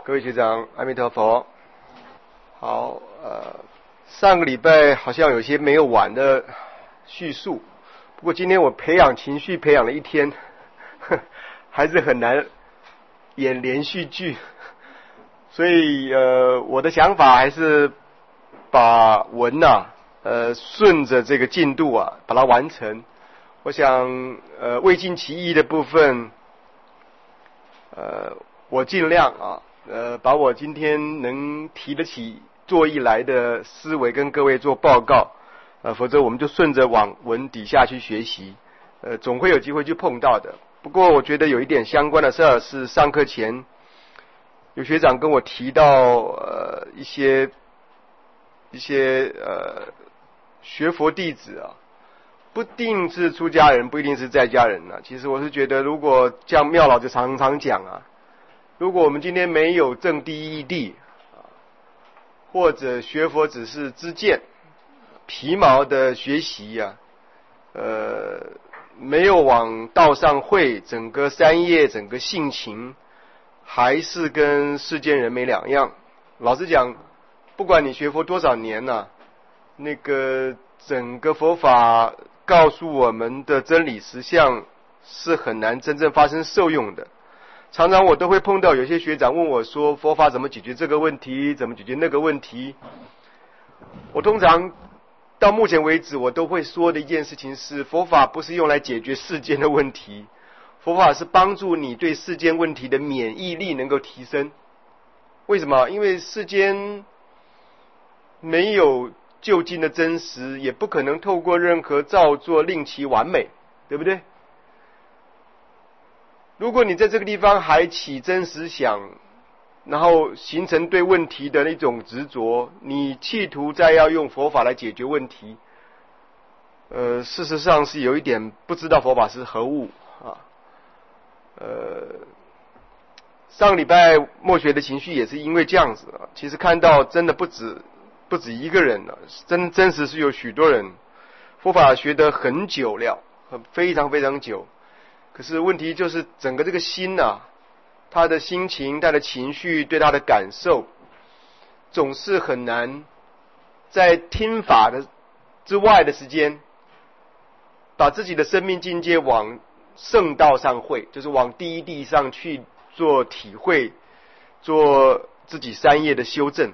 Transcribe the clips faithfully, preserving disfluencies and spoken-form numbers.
各位学长，阿弥陀佛。好，呃，上个礼拜好像有些没有完的叙述，不过今天我培养情绪培养了一天，呵还是很难演连续剧，所以呃，我的想法还是把文呐、啊，呃，顺着这个进度啊，把它完成。我想，呃，未尽其意的部分，呃，我尽量啊。呃，把我今天能提得起作意来的思维跟各位做报告，呃，否则我们就顺着往文底下去学习，呃，总会有机会去碰到的。不过我觉得有一点相关的事儿是上课前有学长跟我提到，呃，一些一些呃学佛弟子啊，不一定是出家人，不一定是在家人啊。其实我是觉得，如果像妙老就常常讲啊。如果我们今天没有证第一义或者学佛只是知见、皮毛的学习啊，呃，没有往道上会，整个三业、整个性情，还是跟世间人没两样。老实讲，不管你学佛多少年呢、啊，那个整个佛法告诉我们的真理实相是很难真正发生受用的。常常我都会碰到有些学长问我说，佛法怎么解决这个问题，怎么解决那个问题。我通常到目前为止我都会说的一件事情是，佛法不是用来解决世间的问题，佛法是帮助你对世间问题的免疫力能够提升。为什么？因为世间没有究竟的真实，也不可能透过任何造作令其完美，对不对？如果你在这个地方还起真实想，然后形成对问题的那种执着，你企图再要用佛法来解决问题，呃，事实上是有一点不知道佛法是何物啊。呃，上个礼拜默学的情绪也是因为这样子啊。其实看到真的不止不止一个人了、啊，真真实是有许多人佛法学得很久了，很非常非常久。可是问题就是整个这个心啊，他的心情、他的情绪、对他的感受，总是很难在听法的之外的时间，把自己的生命境界往圣道上会，就是往第一地上去做体会，做自己三业的修正。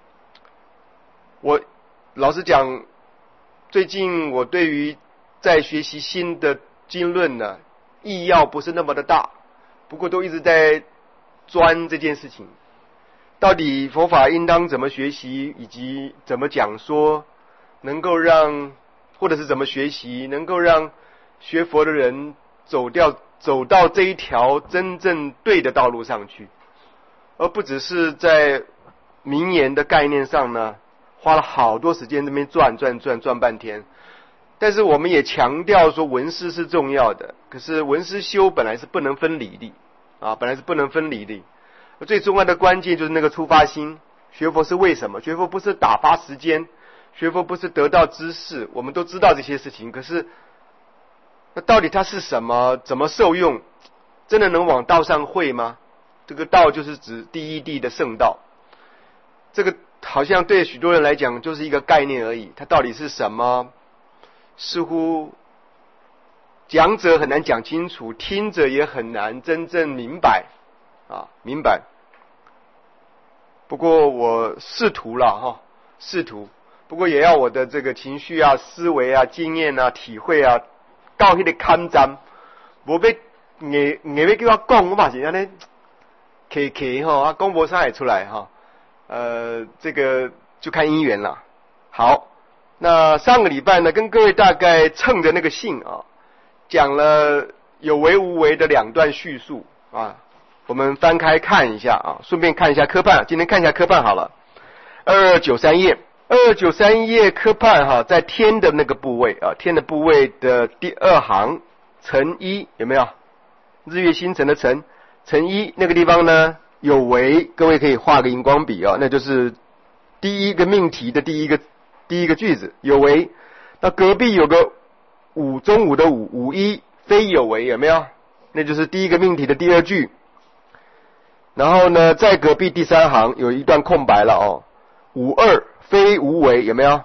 我老实讲，最近我对于在学习新的经论呢，意要不是那么的大，不过都一直在钻这件事情，到底佛法应当怎么学习，以及怎么讲说，能够让或者是怎么学习，能够让学佛的人走掉走到这一条真正对的道路上去，而不只是在名言的概念上呢，花了好多时间这边转转转转半天。但是我们也强调说闻思是重要的，可是闻思修本来是不能分离的啊，本来是不能分离的。最重要的关键就是那个出发心。学佛是为什么？学佛不是打发时间，学佛不是得到知识，我们都知道这些事情。可是那到底它是什么？怎么受用？真的能往道上会吗？这个道就是指第一地的圣道，这个好像对许多人来讲就是一个概念而已，它到底是什么？似乎讲者很难讲清楚，听者也很难真正明白啊，明白。不过我试图了哈，试图，不过也要我的这个情绪啊、思维啊、经验啊、体会啊，到迄个坎站，无要硬硬要叫我讲，我嘛是安尼，客客吼，啊讲无啥会出来哈，呃，这个就看因缘了。好。那上个礼拜呢，跟各位大概蹭着那个性啊，讲了有为无为的两段叙述啊，我们翻开看一下啊，顺便看一下科判，今天看一下科判好了。二二九三页，二二九三页科判哈，在天的那个部位啊，天的部位的第二行辰一有没有？日月星辰的辰，辰一那个地方呢有为，各位可以画个荧光笔啊，那就是第一个命题的第一个。第一个句子有为，那隔壁有个五中午的午五一非有为有没有？那就是第一个命题的第二句。 然后呢，在隔壁第三行有一段空白了哦，五二非无为有没有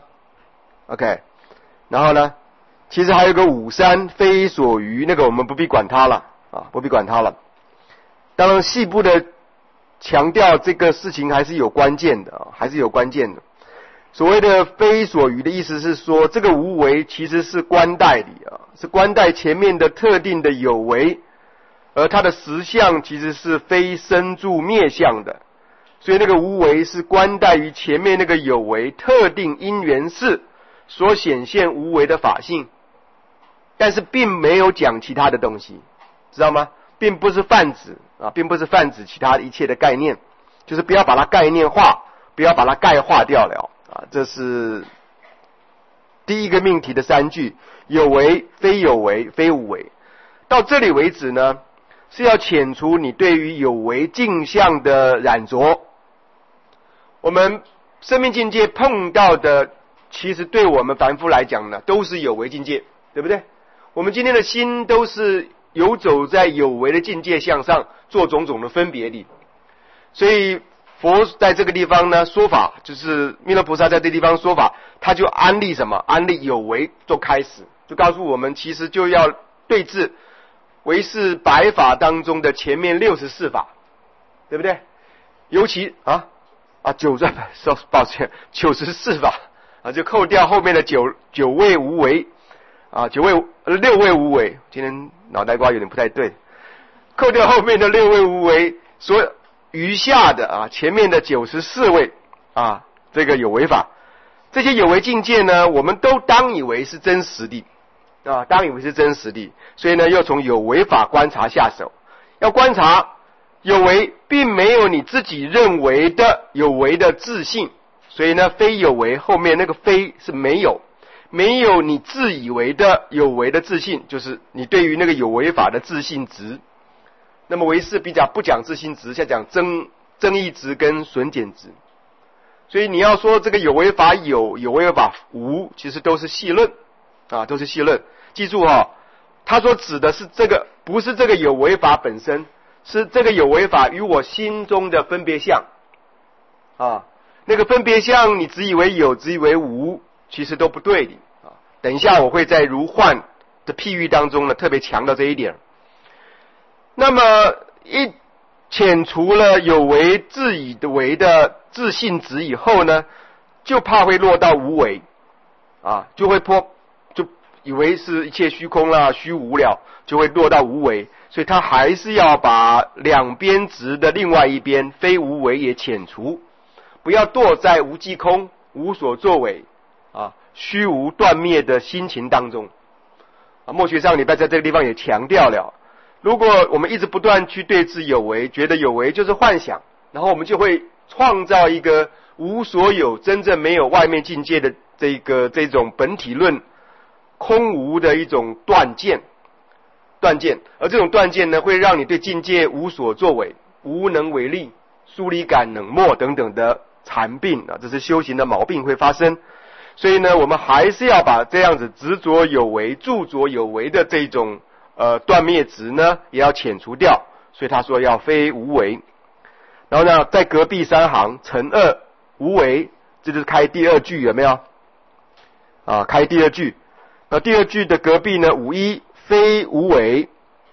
？OK， 然后呢，其实还有个五三非所余，那个我们不必管它了啊，不必管它了。当然，细部的强调这个事情还是有关键的啊，还是有关键的。所谓的非所余的意思是说，这个无为其实是观待里啊，是观待前面的特定的有为，而它的实相其实是非生住灭相的，所以那个无为是观待于前面那个有为特定因缘事所显现无为的法性，但是并没有讲其他的东西，知道吗？并不是泛指啊，并不是泛指其他一切的概念，就是不要把它概念化，不要把它概化掉了啊。这是第一个命题的三句：有为、非有为、非无为。到这里为止呢，是要遣除你对于有为镜像的染着。我们生命境界碰到的，其实对我们凡夫来讲呢，都是有为境界，对不对？我们今天的心都是游走在有为的境界向上，做种种的分别力。所以佛在这个地方呢说法，就是弥勒菩萨在这个地方说法，他就安立什么？安立有为做开始，就告诉我们，其实就要对治唯识百法当中的前面六十四法，对不对？尤其啊啊九十，抱歉，九十四法啊，就扣掉后面的九九位无为啊，九位六位无为。今天脑袋瓜有点不太对，扣掉后面的六位无为，所余下的啊前面的九十四位啊，这个有为法，这些有为境界呢，我们都当以为是真实的啊，当以为是真实的，所以呢，要从有为法观察下手，要观察有为并没有你自己认为的有为的自性，所以呢，非有为后面那个非是没有，没有你自以为的有为的自性，就是你对于那个有为法的自性值。那么唯识比较不讲自性值，像讲增增益值跟损减值，所以你要说这个有为法有，有为法无，其实都是细论啊，都是细论。记住哈、哦，他所指的是这个，不是这个有为法本身，是这个有为法与我心中的分别相啊。那个分别相，你只以为有，只以为无，其实都不对的啊。等一下我会在如幻的譬喻当中呢，特别强调这一点。那么一遣除了有为自以为的自性值以后呢，就怕会落到无为啊，就会破，就以为是一切虚空啦、虚无了，就会落到无为。所以他还是要把两边值的另外一边非无为也遣除，不要堕在无迹空、无所作为啊、虚无断灭的心情当中啊。末学上礼拜在这个地方也强调了。如果我们一直不断去对治有为，觉得有为就是幻想，然后我们就会创造一个无所有、真正没有外面境界的这个这种本体论空无的一种断见，断见，而这种断见呢，会让你对境界无所作为、无能为力、疏离感、冷漠等等的残病啊，这是修行的毛病会发生。所以呢，我们还是要把这样子执着有为、著着有为的这种呃，断灭值呢，也要遣除掉，所以他说要非无为。然后呢，在隔壁三行乘二无为，这就是开第二句，有没有？啊，开第二句。那第二句的隔壁呢，五一非无为。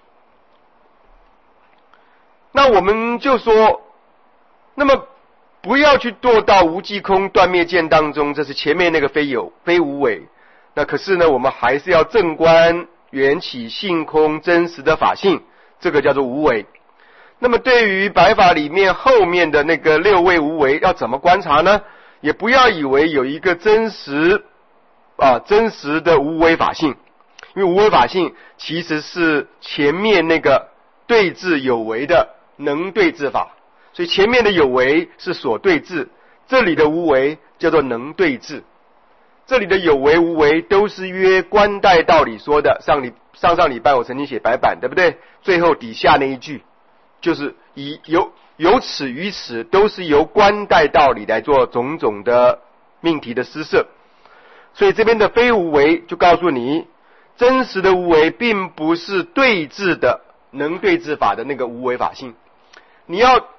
那我们就说，那么不要去堕到无迹空断灭见当中，这是前面那个非有非无为。那可是呢，我们还是要正观缘起性空真实的法性，这个叫做无为。那么对于百法里面后面的那个六位无为，要怎么观察呢？也不要以为有一个真实啊真实的无为法性，因为无为法性其实是前面那个对治有为的能对治法，所以前面的有为是所对治，这里的无为叫做能对治。这里的有为无为都是约观待道理说的，上礼上上礼拜我曾经写白板，对不对？最后底下那一句就是以由由此于此，都是由观待道理来做种种的命题的施设。所以这边的非无为就告诉你，真实的无为并不是对治的能对治法的那个无为法性。你要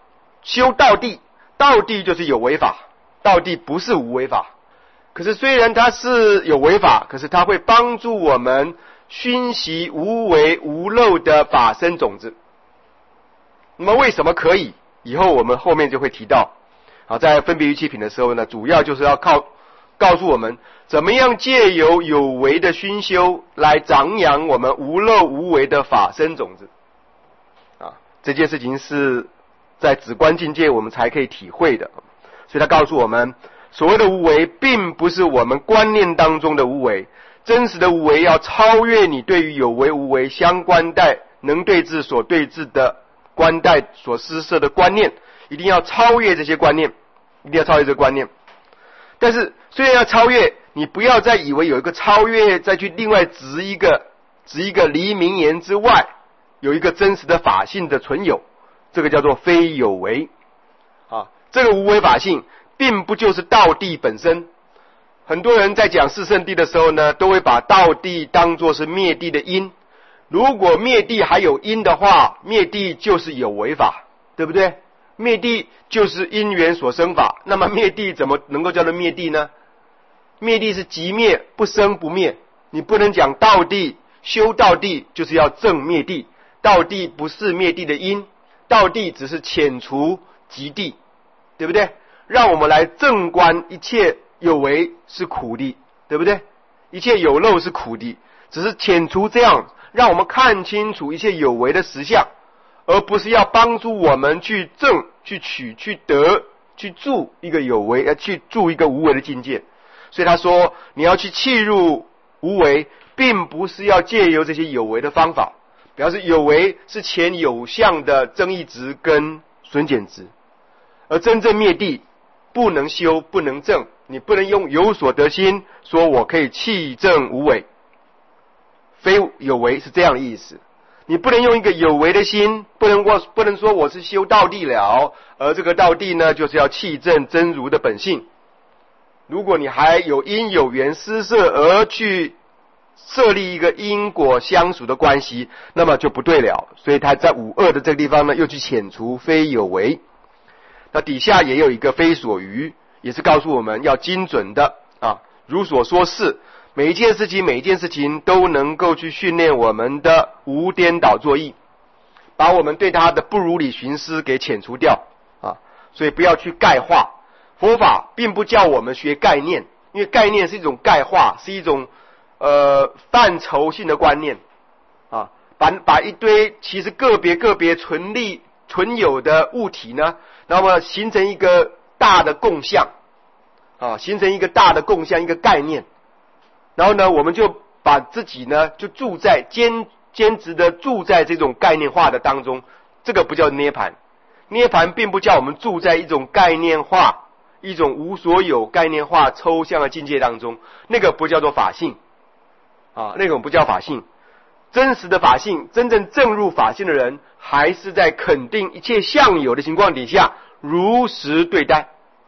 修道地，道地就是有为法，道地不是无为法。可是虽然它是有为法，可是它会帮助我们熏习无为无漏的法身种子。那么为什么可以？以后我们后面就会提到。好，在分别于七品的时候呢，主要就是要靠告诉我们怎么样借由有为的熏修来长养我们无漏无为的法身种子。啊，这件事情是在止观境界我们才可以体会的。所以他告诉我们，所谓的无为并不是我们观念当中的无为，真实的无为要超越你对于有为无为相关待能对治所对治的观待所施设的观念，一定要超越这些观念，一定要超越这个观念。但是虽然要超越，你不要再以为有一个超越再去另外执一个执一个离名言之外有一个真实的法性的存有，这个叫做非有为啊。这个无为法性并不就是道地本身。很多人在讲四圣谛的时候呢，都会把道地当作是灭地的因。如果灭地还有因的话，灭地就是有为法，对不对？灭地就是因缘所生法，那么灭地怎么能够叫做灭地呢？灭地是即灭，不生不灭。你不能讲道地修道地就是要正灭地，道地不是灭地的因，道地只是遣除即地，对不对？让我们来正观一切有为是苦的，对不对？一切有漏是苦的，只是遣除这样让我们看清楚一切有为的实相，而不是要帮助我们去证、去取、去得、去住一个有为，要去住一个无为的境界。所以他说，你要去契入无为，并不是要借由这些有为的方法，表示有为是前有相的增益值跟损减值，而真正灭地不能修，不能证，你不能用有所得心说我可以契证无为，非有为是这样的意思。你不能用一个有为的心，不能过不能说我是修道地了，而这个道地呢，就是要契证真如的本性。如果你还有因有缘施设而去设立一个因果相属的关系，那么就不对了。所以他在五二的这个地方呢，又去遣除非有为。那底下也有一个非所余，也是告诉我们要精准的啊，如所说是。每一件事情每一件事情都能够去训练我们的无颠倒作意，把我们对他的不如理寻思给遣除掉啊！所以不要去概化，佛法并不叫我们学概念，因为概念是一种概化，是一种呃范畴性的观念啊，把把一堆其实个别个别存立存有的物体呢，那么形成一个大的共相啊，形成一个大的共相，一个概念。然后呢，我们就把自己呢，就住在坚坚持的住在这种概念化的当中，这个不叫涅槃。涅槃并不叫我们住在一种概念化、一种无所有概念化抽象的境界当中，那个不叫做法性啊，那种不叫法性。真实的法性，真正证入法性的人，还是在肯定一切相有的情况底下，如实对待。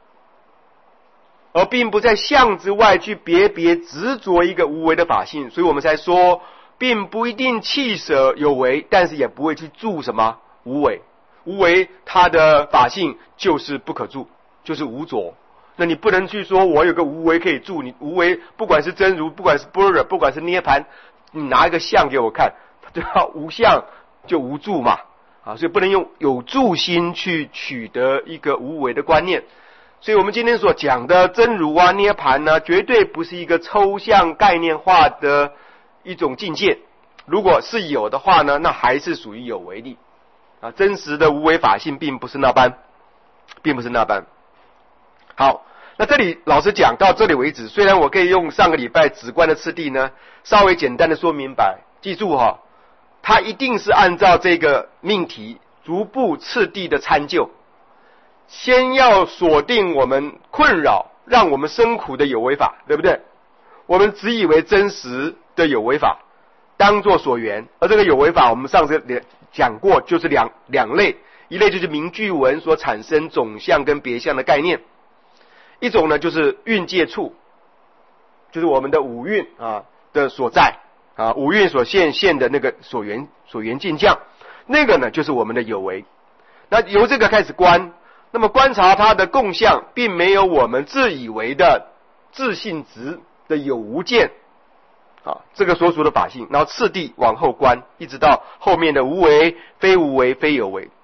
而并不在相之外去别别执着一个无为的法性，所以我们才说，并不一定弃舍有为，但是也不会去住什么无为。无为它的法性就是不可住，就是无着。那你不能去说我有个无为可以住，你无为不管是真如，不管是般若，不管是涅槃，你拿一个相给我看，对吧？无相就无住嘛，啊，所以不能用有住心去取得一个无为的观念。所以我们今天所讲的真如啊、涅槃呢，绝对不是一个抽象概念化的一种境界。如果是有的话呢，那还是属于有为力啊。真实的无为法性并不是那般，并不是那般。好，那这里老师讲到这里为止，虽然我可以用上个礼拜止观的次第呢，稍微简单的说明白。记住哈，它一定是按照这个命题逐步次第的参究。先要锁定我们困扰让我们生苦的有为法，对不对？我们只以为真实的有为法当作所缘，而这个有为法我们上次讲过，就是两两类，一类就是名句文所产生总相跟别相的概念，一种呢就是蕴界处，就是我们的五蕴啊的所在啊，五蕴所现现的那个所缘所缘境相，那个呢就是我们的有为。那由这个开始观， 那么观察它的共相，并没有我们自以为的自性质的有无见啊，这个所属的法性，然后次第往后观，一直到后面的无为、非无为、非有为。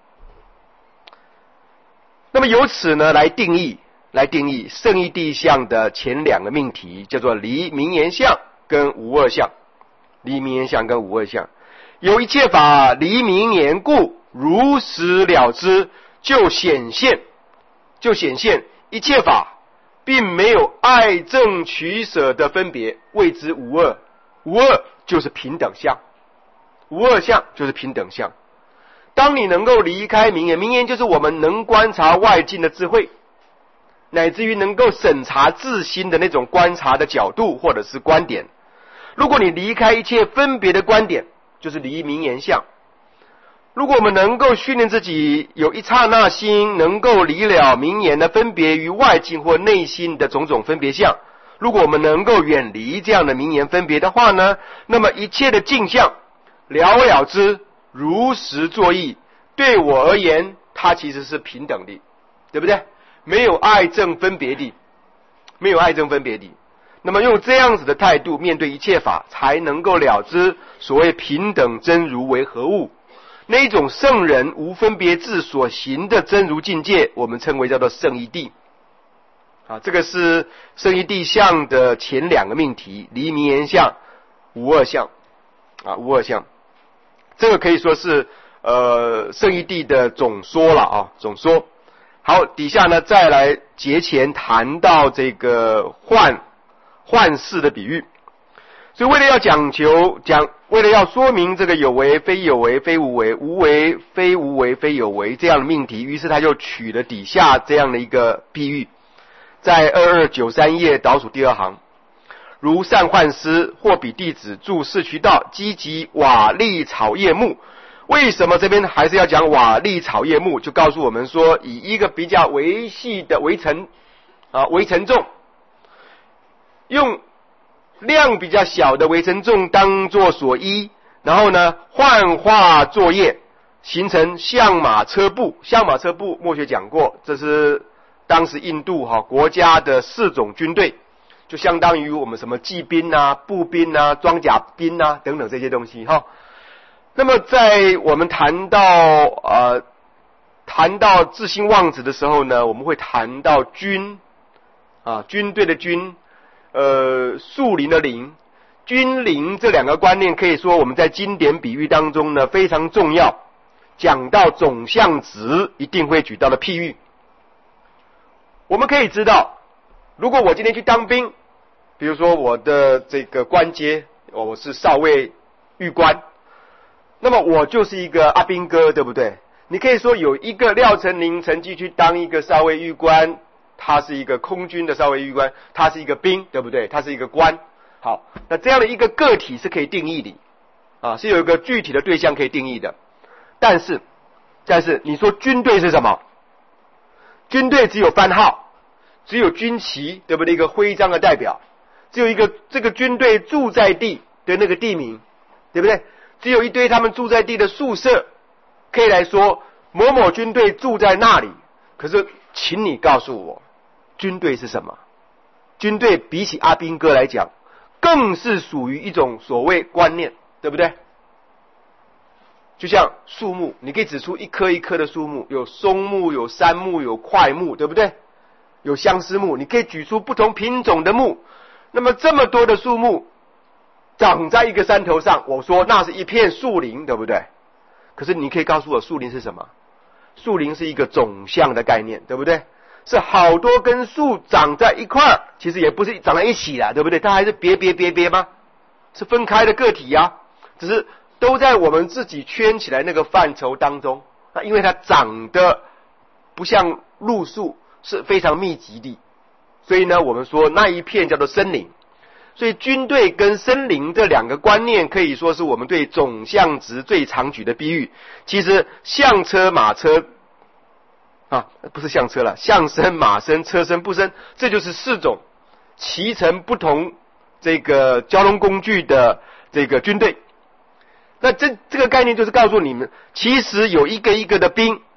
那么由此呢，来定义，来定义圣义谛相的前两个命题，叫做离名言相跟无二相。离名言相跟无二相，有一切法离名言故，如实了知。就显现，就显现一切法并没有爱憎取舍的分别，谓之无二。无二就是平等相，无二相就是平等相。当你能够离开名言，名言就是我们能观察外境的智慧，乃至于能够审查自心的那种观察的角度或者是观点。如果你离开一切分别的观点，就是离名言相。如果我们能够训练自己有一刹那心能够离了名言的分别于外境或内心的种种分别相，如果我们能够远离这样的名言分别的话呢，那么一切的境相了了之，如实作意，对我而言它其实是平等的，对不对？没有爱憎分别的，没有爱憎分别的。那么用这样子的态度面对一切法，才能够了知所谓平等真如为何物。那一种圣人无分别智所行的真如境界，我们称为叫做圣义谛。啊，这个是圣义谛相的前两个命题，离名言相、无二相。啊，无二相，这个可以说是呃圣义谛的总说了啊，总说。好，底下呢再来节前谈到这个幻幻视的比喻。所以为了要讲求讲，为了要说明这个有为非有为非无为，无为非无为非有为这样的命题，于是他就取了底下这样的一个比喻，在二二九三页倒数第二行，如善幻师或比弟子住四渠道，积集瓦砾草叶木。为什么这边还是要讲瓦砾草叶木？就告诉我们说，以一个比较微细的微尘啊微尘重，用量比较小的微尘重当作所依，然后呢幻化作业，形成象马车步。象马车步墨学讲过，这是当时印度哈、啊、国家的四种军队，就相当于我们什么骑兵啊、步兵啊、装甲兵啊等等这些东西哈。那么在我们谈到呃谈到自性妄子的时候呢，我们会谈到军啊军队的军。呃，树林的林、军林这两个观念，可以说我们在经典比喻当中呢非常重要。讲到总相值，一定会举到的譬喻。我们可以知道，如果我今天去当兵，比如说我的这个官阶，我是少尉尉官，那么我就是一个阿兵哥，对不对？你可以说有一个廖成林曾经去当一个少尉尉官。他是一个空军的少尉尉官，他是一个兵，对不对？他是一个官。好，那这样的一个个体是可以定义的，啊，是有一个具体的对象可以定义的。但是，但是你说军队是什么？军队只有番号，只有军旗，对不对？一个徽章的代表，只有一个这个军队驻在地的那个地名，对不对？只有一堆他们住在地的宿舍，可以来说某某军队住在那里。可是，请你告诉我。军队是什么？军队比起阿兵哥来讲，更是属于一种所谓观念，对不对？就像树木，你可以指出一棵一棵的树木，有松木、有杉木、有桧木，对不对？有相思木，你可以举出不同品种的木。那么这么多的树木长在一个山头上，我说那是一片树林，对不对？可是你可以告诉我，树林是什么？树林是一个总相的概念，对不对？是好多根树长在一块儿，其实也不是长在一起啦，对不对？它还是别别别别吗？是分开的个体呀、啊，只是都在我们自己圈起来那个范畴当中。那因为它长得不像路树，是非常密集的，所以呢，我们说那一片叫做森林。所以军队跟森林这两个观念，可以说是我们对总相值最常举的比喻。其实象车、马车。啊，不是象车了，象身、马身、车身、步身，这就是四种骑乘不同这个交通工具的这个军队。那这这个概念就是告诉你们，其实有一个一个的兵，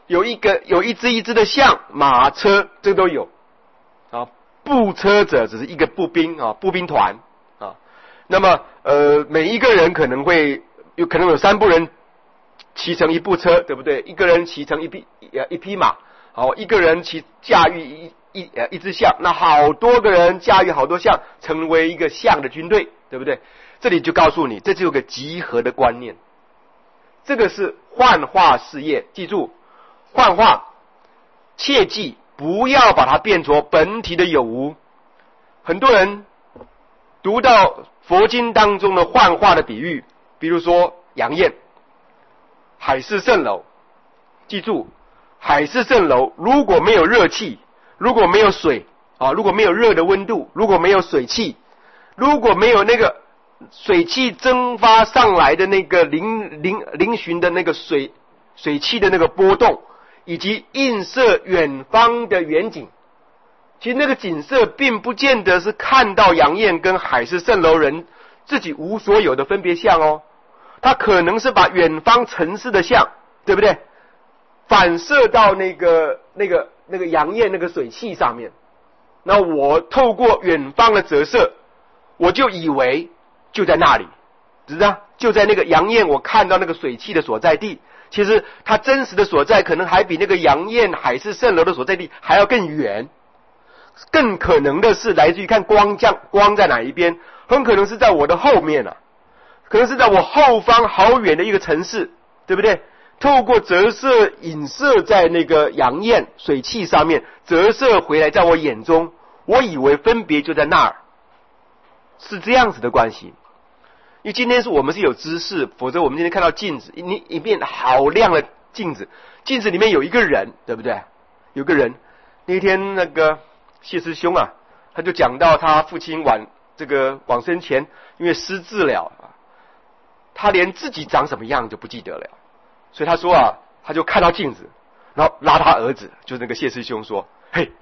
有一个有一只一只的象，马车这都有啊。步车者只是一个步兵啊，步兵团啊。那么呃，每一个人可能会有可能有三部人骑乘一部车，对不对？一个人骑乘一匹呃一匹马，好，一个人骑驾驭一一呃一只象，那好多个人驾驭好多象，成为一个象的军队，对不对？这里就告诉你，这就有个集合的观念。这个是幻化事业，记住，幻化，切记不要把它变作本体的有无。很多人读到佛经当中的幻化的比喻，比如说阳焰、海市蜃楼，记住，海市蜃楼如果没有热气，如果没有水啊，如果没有热的温度，如果没有水汽，如果没有那个水汽蒸发上来的那个嶙嶙嶙峋的那个水水汽的那个波动，以及映射远方的远景，其实那个景色并不见得是看到阳焰跟海市蜃楼人自己无所有的分别相哦，它可能是把远方城市的像，对不对？反射到那个那个那个阳焰那个水汽上面，那我透过远方的折射，我就以为就在那里，知道？就在那个阳焰我看到那个水汽的所在地，其实它真实的所在可能还比那个阳焰海市蜃楼的所在地还要更远。更可能的是来自于看光降光在哪一边，很可能是在我的后面啊，可能是在我后方好远的一个城市，对不对？透过折射影射在那个阳焰水汽上面，折射回来在我眼中，我以为分别就在那儿，是这样子的关系。因为今天是我们是有知识，否则我们今天看到镜子，你一面好亮的镜子，镜子里面有一个人，对不对？有个人，那天那个谢师兄啊，他就讲到他父亲往这个往生前，因为失智了啊，他连自己长什么样就不记得了，所以他说啊，他就看到镜子，然后拉他儿子，就是那个谢师兄说，嘿，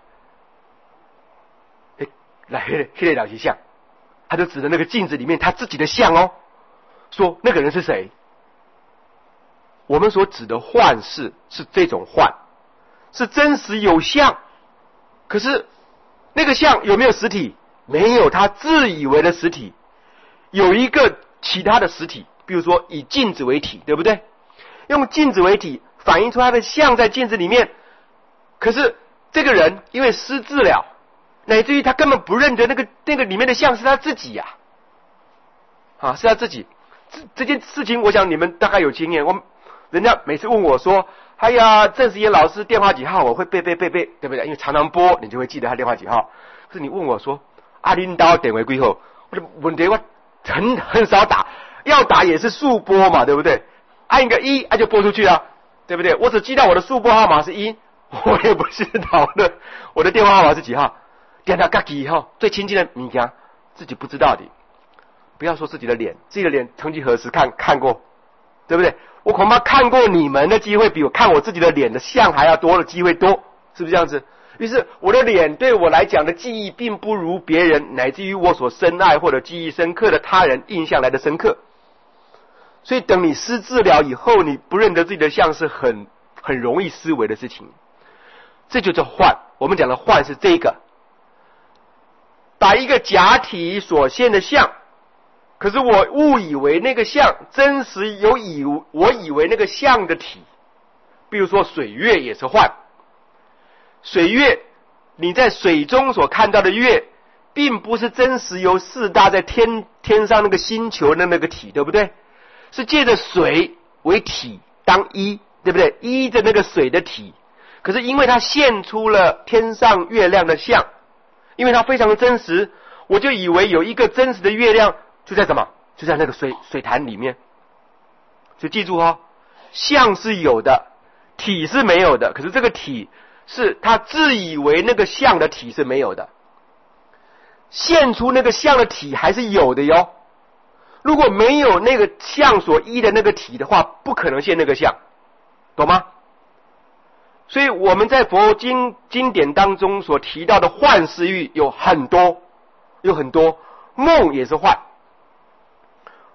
嘿，来黑黑两形象，他就指着那个镜子里面他自己的像哦，说那个人是谁？我们所指的幻视是这种幻，是真实有像，可是那个像有没有实体？没有，他自以为的实体，有一个其他的实体，比如说以镜子为体，对不对？用镜子为体反映出他的像在镜子里面，可是这个人因为失智了，乃至于他根本不认得那个那个里面的像是他自己呀、啊，啊，是他自己。这这件事情，我想你们大概有经验。我人家每次问我说：“哎呀，郑时妍老师电话几号？”我会背背背背，对不对？因为常常拨，你就会记得他电话几号。可是你问我说：“阿领导点为归后？”我的问题我很很少打，要打也是速拨嘛，对不对？按一个一，按就拨出去了，对不对？我只记到我的速拨号码是一，我也不知道的我的电话号码是几号。点他自己哈，最亲近的物件自己不知道的，不要说自己的脸，自己的脸曾几何时看看过，对不对？我恐怕看过你们的机会比我看我自己的脸的像还要多的机会多，是不是这样子？于是我的脸对我来讲的记忆并不如别人，乃至于我所深爱或者记忆深刻的他人印象来的深刻。所以等你失智了以后，你不认得自己的像是很很容易思维的事情。这就叫幻，我们讲的幻是这个，把一个假体所现的像，可是我误以为那个像真实有以我以为那个像的体，比如说水月也是幻。水月，你在水中所看到的月，并不是真实由四大在天天上那个星球的那个体，对不对？是借着水为体当一，对不对？依着那个水的体，可是因为它现出了天上月亮的像，因为它非常的真实，我就以为有一个真实的月亮就在什么？就在那个水水潭里面。所以记住哦，像是有的，体是没有的。可是这个体是他自以为那个像的体是没有的，现出那个像的体还是有的哟。如果没有那个像所依的那个体的话，不可能现那个像，懂吗？所以我们在佛经经典当中所提到的幻视域有很多，有很多。梦也是幻，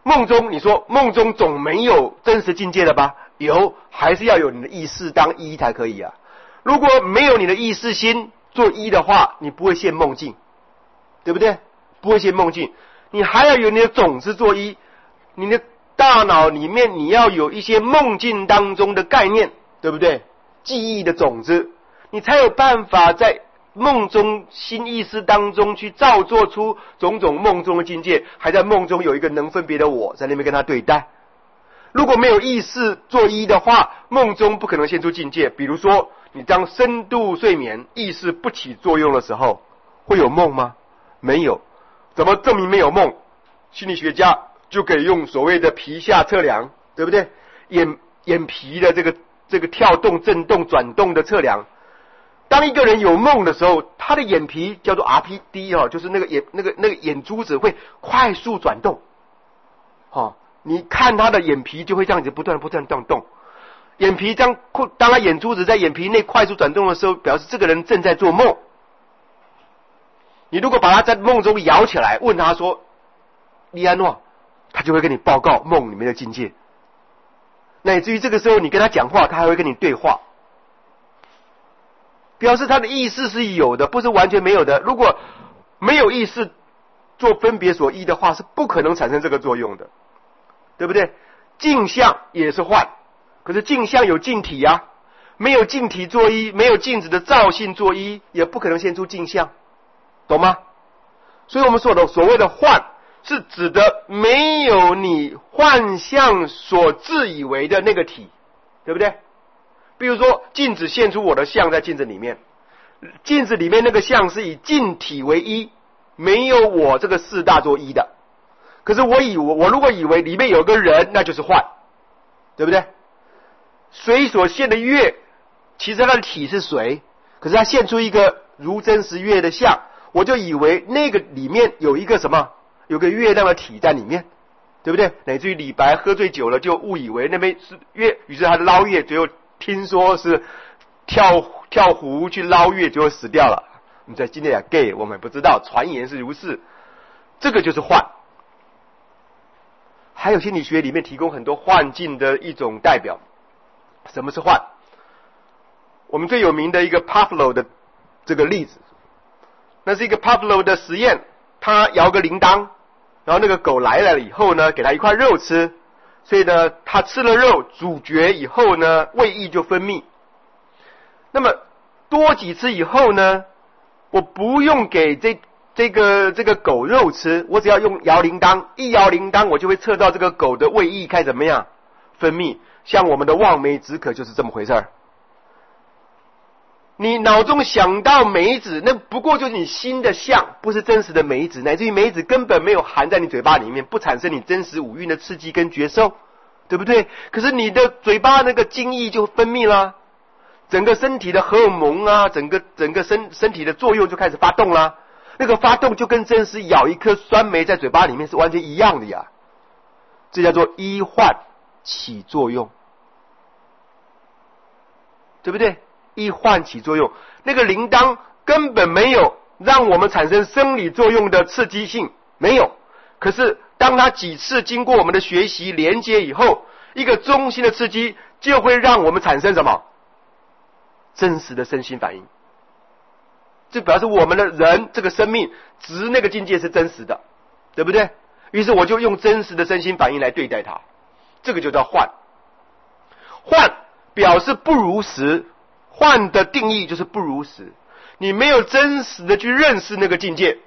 梦中你说梦中总没有真实境界了吧？有，还是要有你的意识当一才可以啊。如果没有你的意识心做一的话，你不会现梦境，对不对？不会现梦境，你还要有你的种子做一，你的大脑里面你要有一些梦境当中的概念，对不对？记忆的种子，你才有办法在梦中新意识当中去造作出种种梦中的境界，还在梦中有一个能分别的我在那边跟他对待。如果没有意识做一的话，梦中不可能现出境界。比如说你当深度睡眠意识不起作用的时候，会有梦吗？没有。怎么证明没有梦？心理学家就可以用所谓的皮下测量，对不对？眼眼皮的这个这个跳动、震动、转动的测量。当一个人有梦的时候，他的眼皮叫做 R P D 哦，就是那个眼那个那个眼珠子会快速转动。哦，你看他的眼皮就会这样子不断不断动动。眼皮当当他眼珠子在眼皮内快速转动的时候，表示这个人正在做梦。你如果把他在梦中摇起来，问他说利安诺，他就会跟你报告梦里面的境界。乃至于这个时候你跟他讲话，他还会跟你对话，表示他的意识是有的，不是完全没有的。如果没有意识做分别所依的话，是不可能产生这个作用的，对不对？镜像也是幻，可是镜像有镜体啊，没有镜体作依，没有镜子的造性作依，也不可能现出镜像，懂吗？所以我们说的所谓的幻，是指的没有你幻象所自以为的那个体，对不对？比如说镜子现出我的像在镜子里面，镜子里面那个像是以镜体为一，没有我这个四大作一的。可是我以我我如果以为里面有个人，那就是幻，对不对？水所现的月，其实它的体是水，可是它现出一个如真实月的像，我就以为那个里面有一个什么，有个月亮的体在里面，对不对？乃至于李白喝醉酒了，就误以为那边是月，于是他捞月，最后听说是跳跳湖去捞月，结果死掉了。你在今天讲 gay， 我们不知道，传言是如是，这个就是幻。还有心理学里面提供很多幻境的一种代表。什么是幻？我们最有名的一个 Pavlov 的这个例子，那是一个 Pavlov 的实验，他摇个铃铛，然后那个狗来了以后呢，给他一块肉吃，所以呢，他吃了肉，咀嚼以后呢，胃液就分泌。那么多几次以后呢，我不用给这这个这个狗肉吃，我只要用摇铃铛，一摇铃铛，我就会测到这个狗的胃液开始怎么样分泌。像我们的望梅止渴就是这么回事儿。你脑中想到梅子，那不过就是你心的像，不是真实的梅子，乃至于梅子根本没有含在你嘴巴里面，不产生你真实五蕴的刺激跟觉受，对不对？可是你的嘴巴那个精液就分泌了，整个身体的荷尔蒙啊，整个整个身身体的作用就开始发动了。那个发动就跟真实咬一颗酸梅在嘴巴里面是完全一样的呀。这叫做依幻起作用，对不对？依幻起作用，那个铃铛根本没有让我们产生生理作用的刺激性，没有。可是当它几次经过我们的学习连接以后，一个中心的刺激就会让我们产生什么？真实的身心反应。这表示我们的人这个生命值那个境界是真实的，对不对？于是我就用真实的身心反应来对待它，这个就叫幻。幻表示不如实，幻的定义就是不如实，你没有真实的去认识那个境界，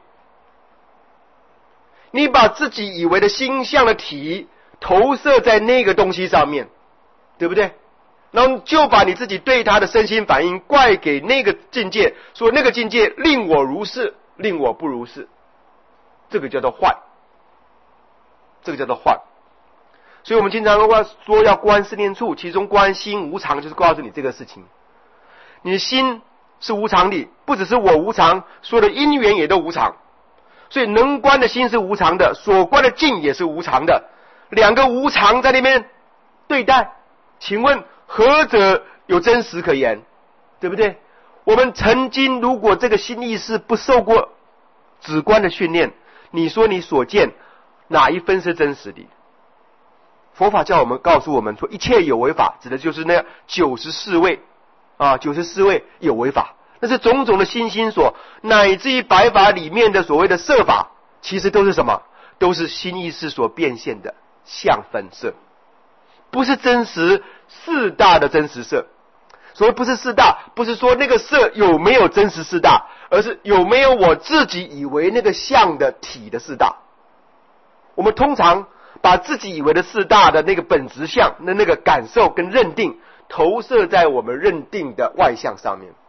你把自己以为的心象的体投射在那个东西上面，对不对？然后就把你自己对他的身心反应怪给那个境界，说那个境界令我如是，令我不如是，这个叫做幻，这个叫做幻。所以我们经常说要观四念处，其中观心无常就是告诉你这个事情。你的心是无常的，不只是我无常，所有的因缘也都无常。所以能观的心是无常的，所观的境也是无常的，两个无常在那边对待，请问何者有真实可言？对不对？我们曾经如果这个心意识不受过止观的训练，你说你所见哪一分是真实的？ 佛法叫我们告诉我们说，一切有为法，指的就是那九十四位啊，九十四位有为法，那是种种的心心所，乃至于百法里面的所谓的色法，其实都是什么？都是心意识所变现的相分色，不是真实四大的真实色。所谓不是四大，不是说那个色有没有真实四大，而是有没有我自己以为那个相的体的四大。我们通常把自己以为的四大的那个本质相的那个感受跟认定投射在我们认定的外相上面。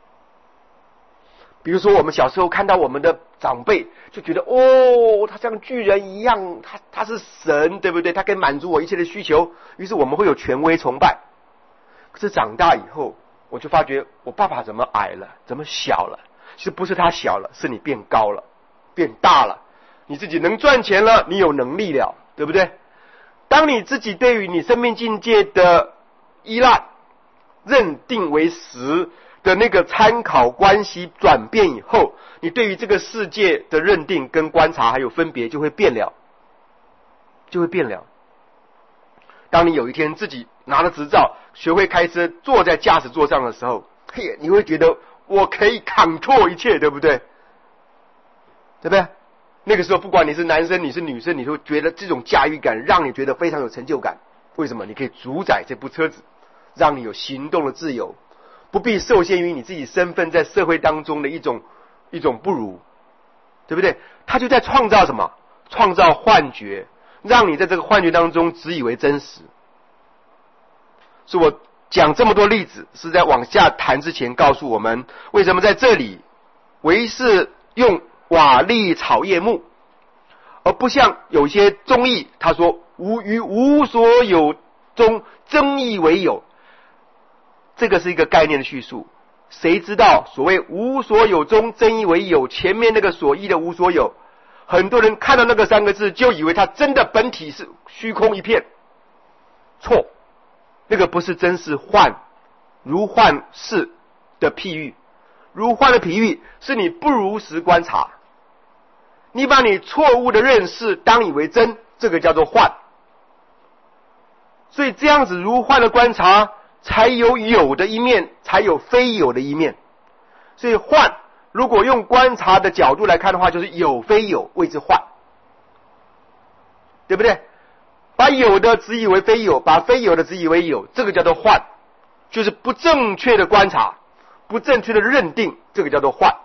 比如说我们小时候看到我们的长辈，就觉得哦，他像巨人一样，他他是神，对不对？他可以满足我一切的需求，于是我们会有权威崇拜。可是长大以后，我就发觉我爸爸怎么矮了，怎么小了？其实不是他小了，是你变高了，变大了，你自己能赚钱了，你有能力了，对不对？当你自己对于你生命境界的依赖、认定为实的那个参考关系转变以后，你对于这个世界的认定跟观察还有分别就会变了，就会变了。当你有一天自己拿了执照，学会开车，坐在驾驶座上的时候，嘿，你会觉得我可以control一切，对不对？对不对？那个时候不管你是男生你是女生，你会觉得这种驾驭感让你觉得非常有成就感。为什么？你可以主宰这部车子，让你有行动的自由，不必受限于你自己身份在社会当中的一种一种不如，对不对？他就在创造什么？创造幻觉，让你在这个幻觉当中只以为真实。所以我讲这么多例子，是在往下谈之前告诉我们，为什么在这里唯是用瓦砾草叶木，而不像有些宗义他说无于无所有中争议为有。这个是一个概念的叙述，谁知道所谓无所有中争议为有，前面那个所依的无所有，很多人看到那个三个字就以为它真的本体是虚空一片，错，那个不是真是幻，如幻是的譬喻，如幻的譬喻是你不如实观察，你把你错误的认识当以为真，这个叫做幻。所以这样子如幻的观察，才有有的一面，才有非有的一面。所以幻如果用观察的角度来看的话，就是有非有谓之幻，对不对？把有的只以为非有，把非有的只以为有，这个叫做幻，就是不正确的观察，不正确的认定，这个叫做幻。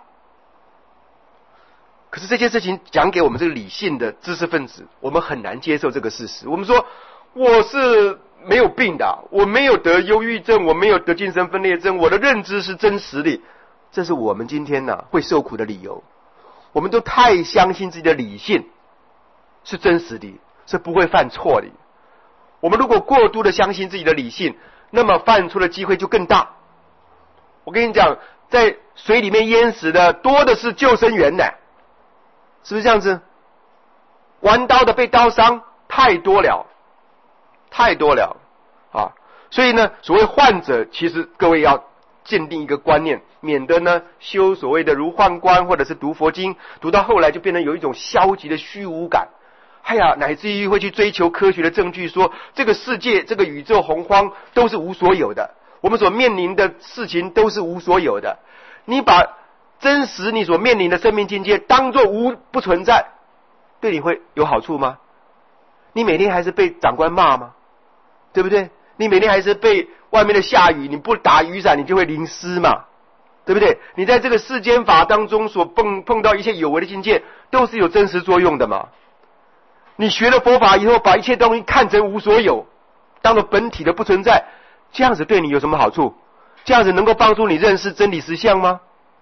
可是这件事情讲给我们这个理性的知识分子，我们很难接受这个事实。我们说我是没有病的，我没有得忧郁症，我没有得精神分裂症，我的认知是真实的，这是我们今天呢、啊、会受苦的理由。我们都太相信自己的理性是真实的，是不会犯错的。我们如果过度的相信自己的理性，那么犯错的机会就更大。我跟你讲，在水里面淹死的多的是救生员呢，是不是这样子？玩刀的被刀伤太多了，太多了啊！所以呢，所谓患者，其实各位要鉴定一个观念，免得呢修所谓的如幻观，或者是读佛经，读到后来就变成有一种消极的虚无感。哎呀，乃至于会去追求科学的证据，说这个世界、这个宇宙洪荒都是无所有的，我们所面临的事情都是无所有的。你把真实你所面临的生命境界当作无不存在，对你会有好处吗？你每天还是被长官骂吗？对不对？你每天还是被外面的下雨，你不打雨伞你就会淋湿嘛，对不对？你在这个世间法当中所碰碰到一切有为的境界，都是有真实作用的嘛。你学了佛法以后，把一切东西看成无所有，当作本体的不存在，这样子对你有什么好处？这样子能够帮助你认识真理实相吗？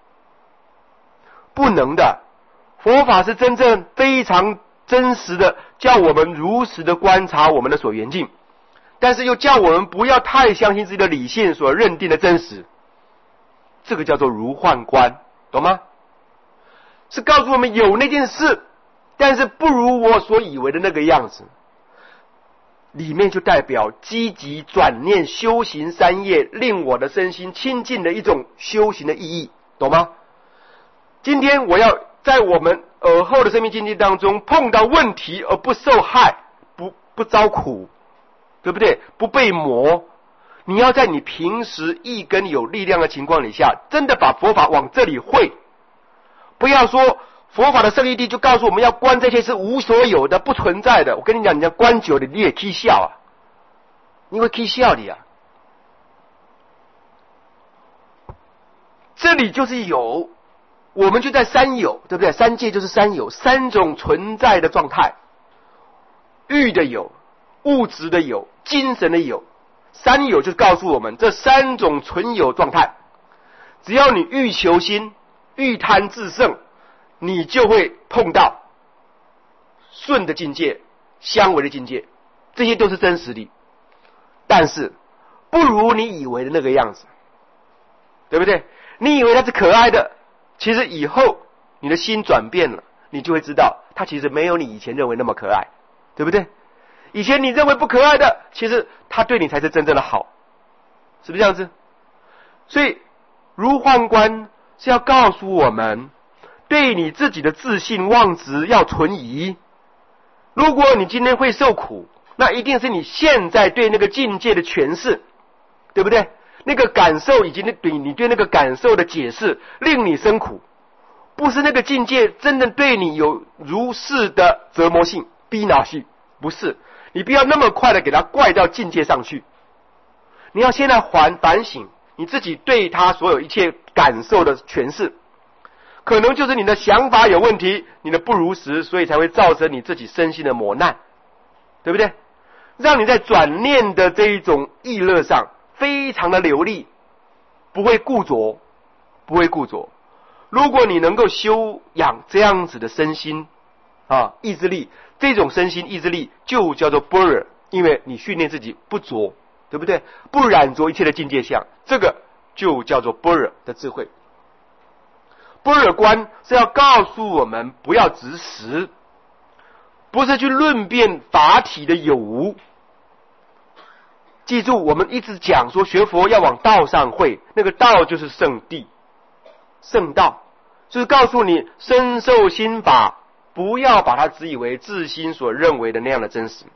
不能的。佛法是真正非常真实的，叫我们如实的观察我们的所缘境，但是又叫我们不要太相信自己的理性所认定的真实，这个叫做如幻观，懂吗？是告诉我们有那件事，但是不如我所以为的那个样子，里面就代表积极转念修行三业，令我的身心清净的一种修行的意义，懂吗？今天我要在我们尔后的生命境界当中碰到问题而不受害，不不遭苦， 对不对？不被磨。你要在你平时一根有力量的情况底下，真的把佛法往这里汇。不要说佛法的圣义谛就告诉我们要观这些是无所有的、不存在的。我跟你讲，你要观久了，你也起笑啊，你会起笑的啊。这里就是有，我们就在三有，对不对？三界就是三有，三种存在的状态：欲的有、物质的有、精神的有。三有就告诉我们这三种存有状态，只要你欲求心、欲贪自胜，你就会碰到顺的境界、相违的境界，这些都是真实的。但是不如你以为的那个样子，对不对？你以为它是可爱的，其实以后你的心转变了，你就会知道它其实没有你以前认为那么可爱，对不对？以前你认为不可爱的，其实它对你才是真正的好，是不是这样子？所以如幻观是要告诉我们，对你自己的自信妄执要存疑。如果你今天会受苦，那一定是你现在对那个境界的诠释，对不对？那个感受以及对你对那个感受的解释令你生苦，不是那个境界真正对你有如是的折磨性、逼恼性，不是。你不要那么快的给它怪到境界上去，你要先来反反省你自己对他所有一切感受的诠释，可能就是你的想法有问题，你的不如实，所以才会造成你自己身心的磨难，对不对？让你在转念的这一种意乐上非常的流利，不会固着，不会固着。如果你能够修养这样子的身心啊意志力，这种身心意志力就叫做般若，因为你训练自己不着，对不对？不染着一切的境界相，这个就叫做般若的智慧。般若观是要告诉我们不要执实，不是去论辩法体的有无。记住，我们一直讲说学佛要往道上会，那个道就是圣谛、圣道，就是告诉你深受心法，不要把它只以为自心所认为的那样的真实。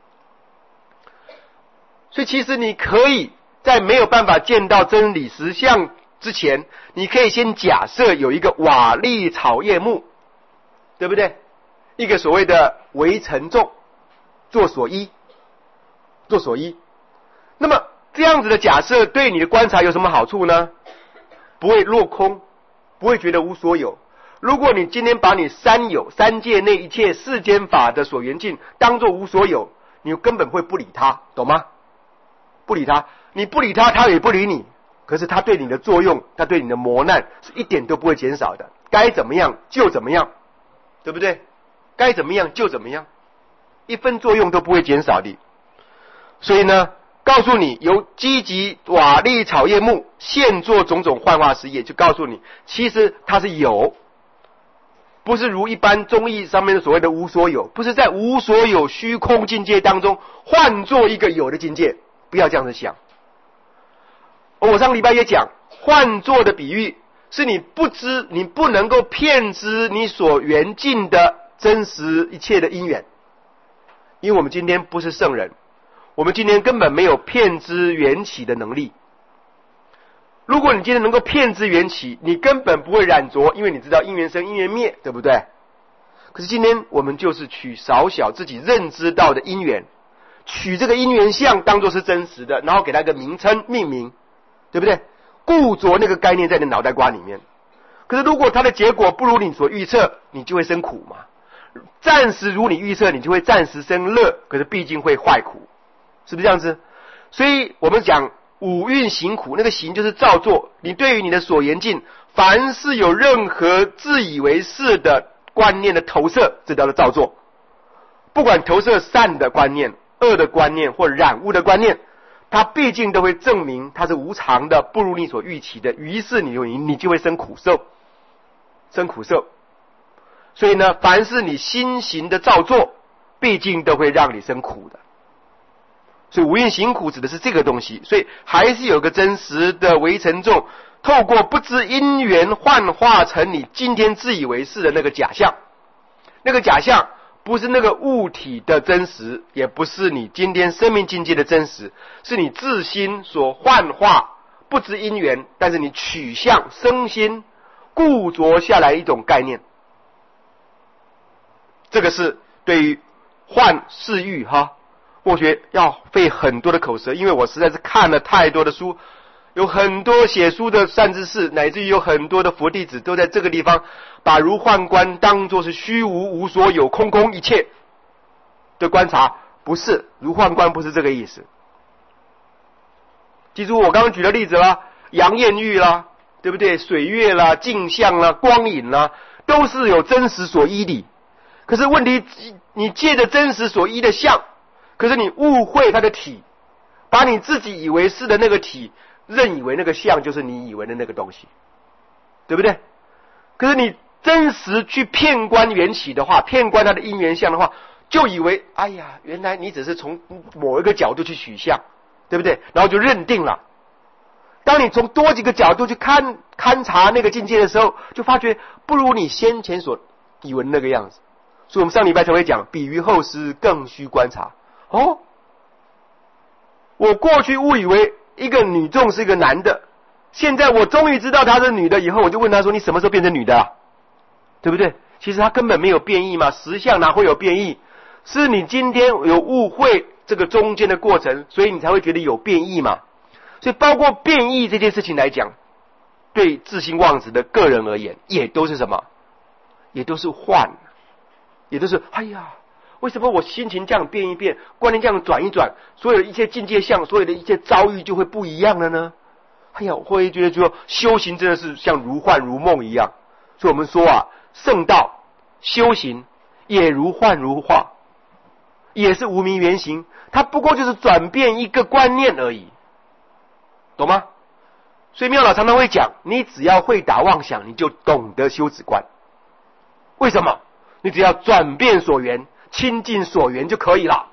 所以其实你可以在没有办法见到真理实相之前，你可以先假设有一个瓦砾草叶木，对不对？一个所谓的为尘众，做所依，做所依。那么这样子的假设对你的观察有什么好处呢？不会落空，不会觉得无所有。如果你今天把你三有三界内一切世间法的所缘境当作无所有，你根本会不理它，懂吗？不理它，你不理它，它也不理你。可是它对你的作用，它对你的磨难是一点都不会减少的，该怎么样就怎么样，对不对？该怎么样就怎么样，一分作用都不会减少的。所以呢，告诉你由积极瓦砾草叶木现做种种幻化实业，就告诉你其实它是有，不是如一般中义上面所谓的无所有，不是在无所有虚空境界当中换做一个有的境界，不要这样子想。我上礼拜也讲，换作的比喻是你不知，你不能够骗知你所缘尽的真实一切的因缘，因为我们今天不是圣人，我们今天根本没有骗知缘起的能力。如果你今天能够骗知缘起，你根本不会染着，因为你知道因缘生因缘灭，对不对？可是今天我们就是取少小自己认知到的因缘，取这个因缘相当作是真实的，然后给它一个名称命名，对不对？固着那个概念在你脑袋瓜里面。可是如果它的结果不如你所预测，你就会生苦嘛。暂时如你预测，你就会暂时生乐，可是毕竟会坏苦，是不是这样子？所以我们讲五蕴行苦，那个行就是造作，你对于你的所缘境，凡是有任何自以为是的观念的投射，这叫做造作。不管投射善的观念、恶的观念或染污的观念，它毕竟都会证明它是无常的，不如你所预期的，于是你就你就会生苦受，生苦受。所以呢，凡是你心行的造作，毕竟都会让你生苦的。所以五蕴行苦指的是这个东西，所以还是有个真实的为尘众，透过不知因缘幻化成你今天自以为是的那个假象，那个假象不是那个物体的真实，也不是你今天生命境界的真实，是你自心所幻化，不知因缘，但是你取向生心固着下来一种概念。这个是对于幻视欲哈，我觉得要费很多的口舌，因为我实在是看了太多的书，有很多写书的善知识，乃至于有很多的佛弟子都在这个地方把如幻观当作是虚无无所有空空一切的观察，不是，如幻观不是这个意思。记住我刚刚举的例子啦，阳焰欲啦，对不对？水月啦，镜像啦，光影啦，都是有真实所依的。可是问题，你借着真实所依的相，可是你误会它的体，把你自己以为是的那个体认以为那个相就是你以为的那个东西，对不对？可是你真实去遍观缘起的话，遍观它的因缘相的话，就以为哎呀，原来你只是从某一个角度去取相，对不对？然后就认定了。当你从多几个角度去看勘察那个境界的时候，就发觉不如你先前所以为的那个样子。所以我们上礼拜才会讲，比于后师更需观察。哦，我过去误以为一个女众是一个男的，现在我终于知道她是女的以后，我就问她说，你什么时候变成女的啊？对不对？其实她根本没有变异嘛，实相哪会有变异？是你今天有误会这个中间的过程，所以你才会觉得有变异嘛。所以包括变异这件事情来讲，对自性妄执的个人而言，也都是什么？也都是幻，也都是哎呀，为什么我心情这样变一变，观念这样转一转，所有的一切境界相，所有的一切遭遇就会不一样了呢？哎呀，我会觉得说修行真的是像如幻如梦一样。所以我们说啊，圣道修行也如幻如化，也是无明原形，它不过就是转变一个观念而已，懂吗？所以妙老常常会讲，你只要会打妄想，你就懂得修止观。为什么？你只要转变所缘，清净所缘就可以了。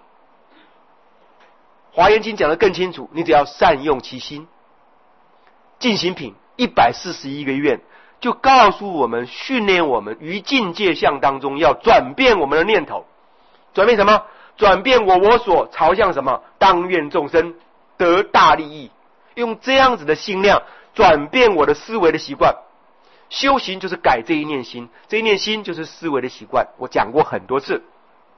华严经讲得更清楚，你只要善用其心。进行品一百四十一个愿就告诉我们，训练我们于境界相当中要转变我们的念头。转变什么？转变我我所，朝向什么？当愿众生得大利益。用这样子的心量转变我的思维的习惯。修行就是改这一念心，这一念心就是思维的习惯。我讲过很多次，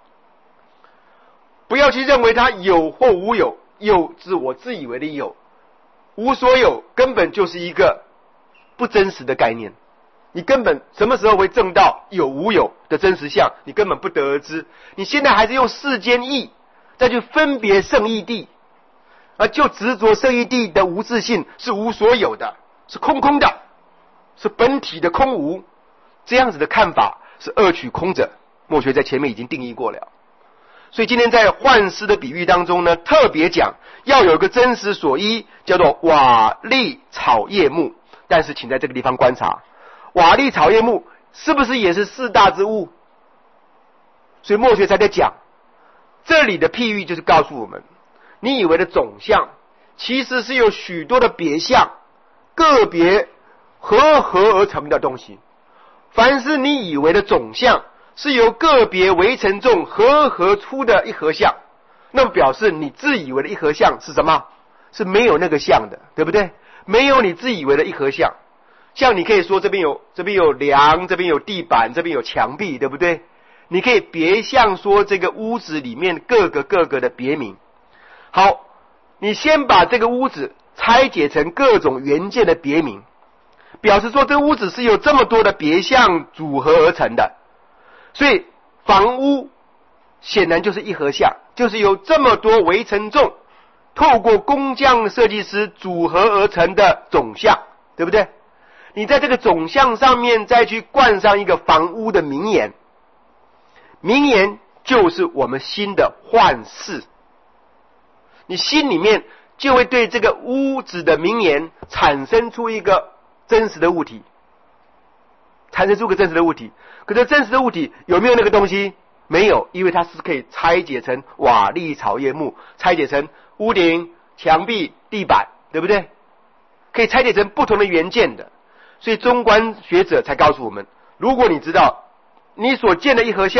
不要去认为它有或无有，有是我自以为的有，无所有根本就是一个不真实的概念。你根本什么时候会证到有无有的真实相，你根本不得而知。你现在还是用世间义再去分别圣义谛，而就执着圣义谛的无自性是无所有的，是空空的，是本体的空无，这样子的看法是二取空者。墨学在前面已经定义过了。所以今天在幻师的比喻当中呢，特别讲要有一个真实所依，叫做瓦砾草叶木。但是请在这个地方观察，瓦砾草叶木是不是也是四大之物？所以墨学才在讲，这里的譬喻就是告诉我们，你以为的总相其实是有许多的别相，个别合合而成的东西。凡是你以为的总相是由个别微尘众合合出的一合相，那么表示你自以为的一合相是什么？是没有那个相的，对不对？没有你自以为的一合相。像你可以说这边有这边有梁，这边有地板，这边有墙壁，对不对？你可以别像说这个屋子里面各个各个的别名。好，你先把这个屋子拆解成各种元件的别名，表示说这屋子是由这么多的别相组合而成的。所以房屋显然就是一合相，就是由这么多微尘众透过工匠设计师组合而成的总相，对不对？你在这个总相上面再去冠上一个房屋的名言，名言就是我们心的幻视，你心里面就会对这个屋子的名言产生出一个真实的物体，产生出个真实的物体。可是真实的物体有没有那个东西？没有，因为它是可以拆解成瓦砾草叶木，拆解成屋顶、墙壁、地板，对不对？可以拆解成不同的元件的。所以中观学者才告诉我们，如果你知道你所见的一合相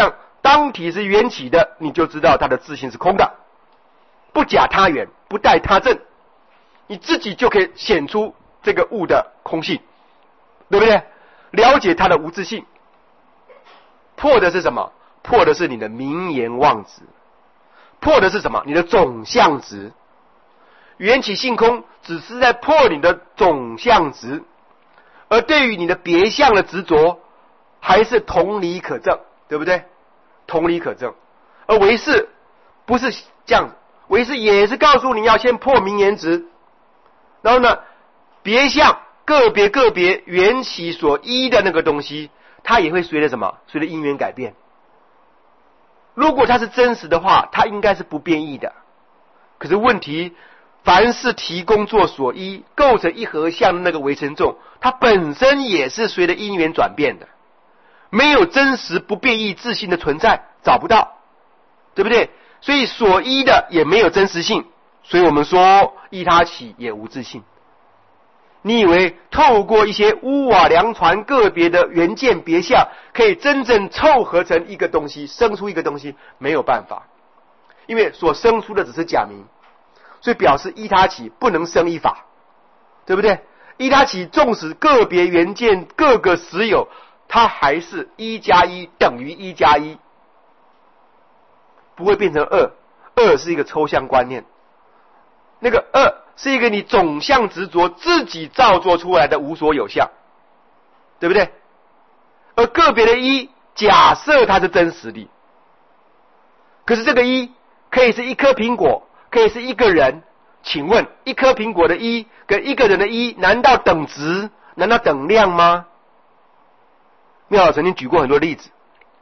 当体是缘起的，你就知道它的自性是空的，不假他缘，不待他证，你自己就可以显出这个物的空性，对不对？了解它的无自性，破的是什么？破的是你的名言妄执，破的是什么？你的总相执。缘起性空只是在破你的总相执，而对于你的别相的执着还是同理可证，对不对？同理可证。而唯识不是这样子，唯识也是告诉你要先破名言执，然后呢别相个别个别缘起所依的那个东西，它也会随着什么？随着因缘改变。如果它是真实的话，它应该是不变异的。可是问题，凡是提供作所依构成一合相的那个微尘众，它本身也是随着因缘转变的，没有真实不变异自性的存在，找不到，对不对？所以所依的也没有真实性，所以我们说依他起也无自性。你以为透过一些屋瓦梁船个别的缘见别相，可以真正凑合成一个东西，生出一个东西？没有办法，因为所生出的只是假名，所以表示依他起不能生依法，对不对？依他起纵使个别缘见各个实有，它还是一加一等于一加一，不会变成二。二是一个抽象观念，那个二是一个你总相执着自己造作出来的无所有相，对不对？而个别的一，假设它是真实的，可是这个一可以是一颗苹果，可以是一个人。请问一颗苹果的一跟一个人的一，难道等值？难道等量吗？妙老曾经举过很多例子。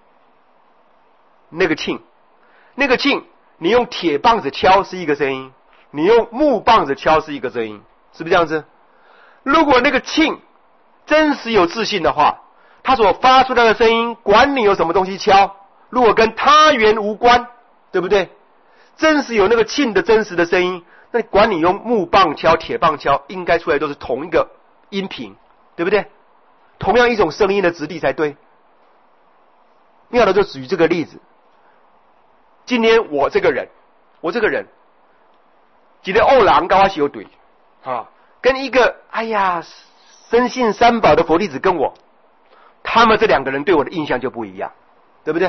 那个磬，那个磬，你用铁棒子敲是一个声音，你用木棒子敲是一个声音，是不是这样子？如果那个磬真实有自信的话，它所发出来的声音，管你有什么东西敲，如果跟他缘无关，对不对？真实有那个磬的真实的声音，那管你用木棒敲、铁棒敲，应该出来都是同一个音频，对不对？同样一种声音的质地才对。妙的就举这个例子。今天我这个人，我这个人，几个欧郎跟我相对啊，跟一个哎呀深信三宝的佛弟子跟我，他们这两个人对我的印象就不一样，对不对？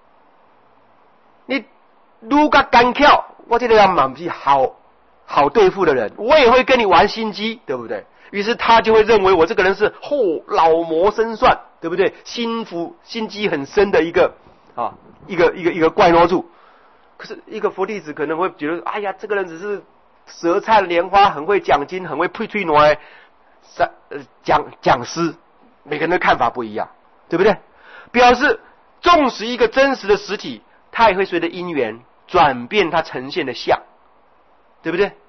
你如果干跳，我这个人蛮不是好好对付的人，我也会跟你玩心机，对不对？于是他就会认为我这个人是嚯、哦、老谋深算，对不对？心腹心机很深的一个啊，一个一个一个怪孬主。可是一个佛弟子可能会觉得，哎呀，这个人只是舌灿莲花，很会讲经，很会推推挪来讲讲师，每个人的看法不一样，对不对？表示纵使一个真实的实体，它也会随着因缘转变它呈现的相，对不对？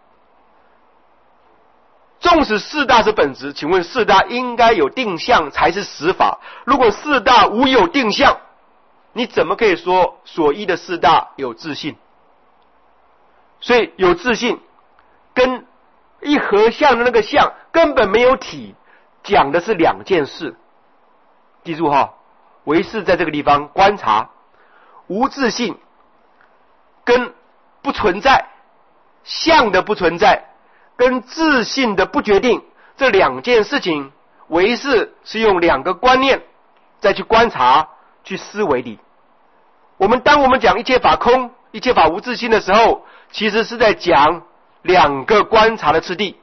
纵使四大是本质，请问四大应该有定相才是实法，如果四大无有定相，你怎么可以说所依的四大有自性？所以有自性跟一合相的那个相根本没有体，讲的是两件事。记住哈，唯识在这个地方观察无自性跟不存在，相的不存在跟自性的不决定，这两件事情，唯识是用两个观念再去观察去思维的。我们当我们讲一切法空，一切法无自性的时候，其实是在讲两个观察的次第。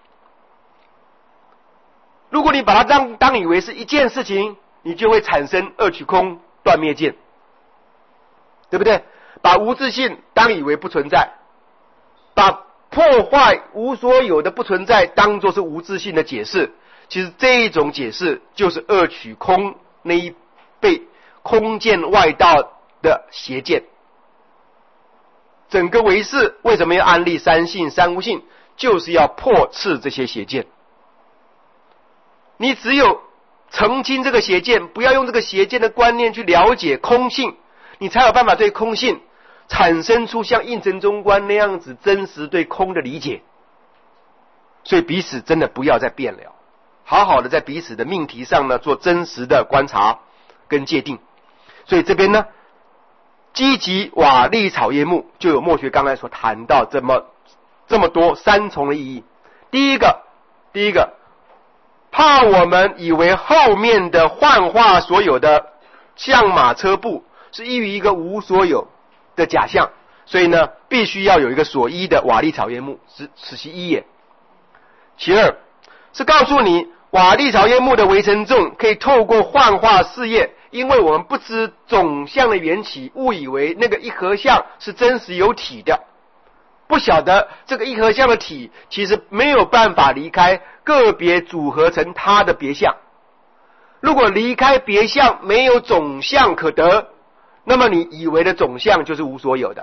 如果你把它当当以为是一件事情，你就会产生二取空断灭见，对不对？把无自性当以为不存在，把破坏无所有的不存在当作是无自性的解释，其实这一种解释就是二取空那一被空见外道的邪见。整个唯识为什么要安立三性三无性，就是要破斥这些邪见。你只有澄清这个邪见，不要用这个邪见的观念去了解空性，你才有办法对空性产生出像应成中观那样子真实对空的理解。所以彼此真的不要再辩了，好好的在彼此的命题上呢做真实的观察跟界定。所以这边呢积极瓦砾草叶木，就有墨学刚才所谈到这么这么多三重的意义。第一个，第一个，怕我们以为后面的幻化所有的象马车步是依于一个无所有的假象，所以呢，必须要有一个所依的瓦砾草叶木，此此其一也。其二是告诉你，瓦砾草叶木的微尘众可以透过幻化事业，因为我们不知总相的缘起，误以为那个一合相是真实有体的，不晓得这个一合相的体其实没有办法离开个别组合成它的别相。如果离开别相没有总相可得，那么你以为的总相就是无所有的。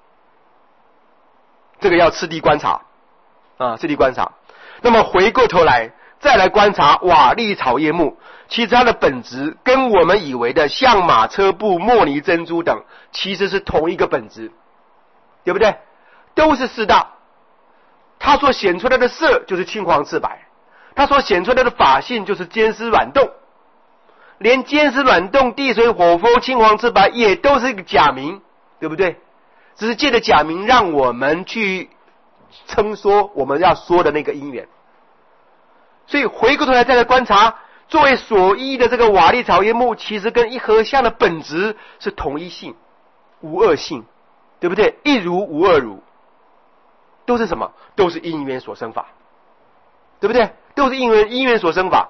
这个要次第观察啊，次第观察。那么回过头来再来观察瓦砾草叶木，其实它的本质跟我们以为的象马车步墨泥珍珠等其实是同一个本质，对不对？都是四大，它所显出来的色就是青黄赤白，它所显出来的法性就是坚湿软动，连坚湿软动地水火风青黄赤白也都是一个假名，对不对？只是借着假名让我们去称说我们要说的那个因缘。所以回过头来再来观察，作为所依的这个瓦砾草叶木，其实跟一合相的本质是同一性，无二性，对不对？一如无二如，都是什么？都是因缘所生法，对不对？都是因缘因缘所生法。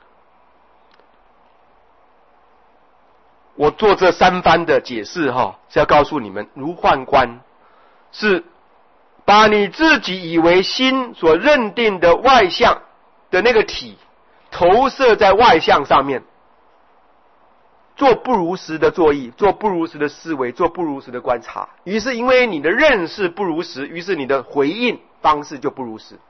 我做这三番的解释哈，是要告诉你们，如幻观是把你自己以为心所认定的外相的那个体投射在外相上面，做不如实的作意，做不如实的思维，做不如实的观察。于是因为你的认识不如实，于是你的回应方式就不如实。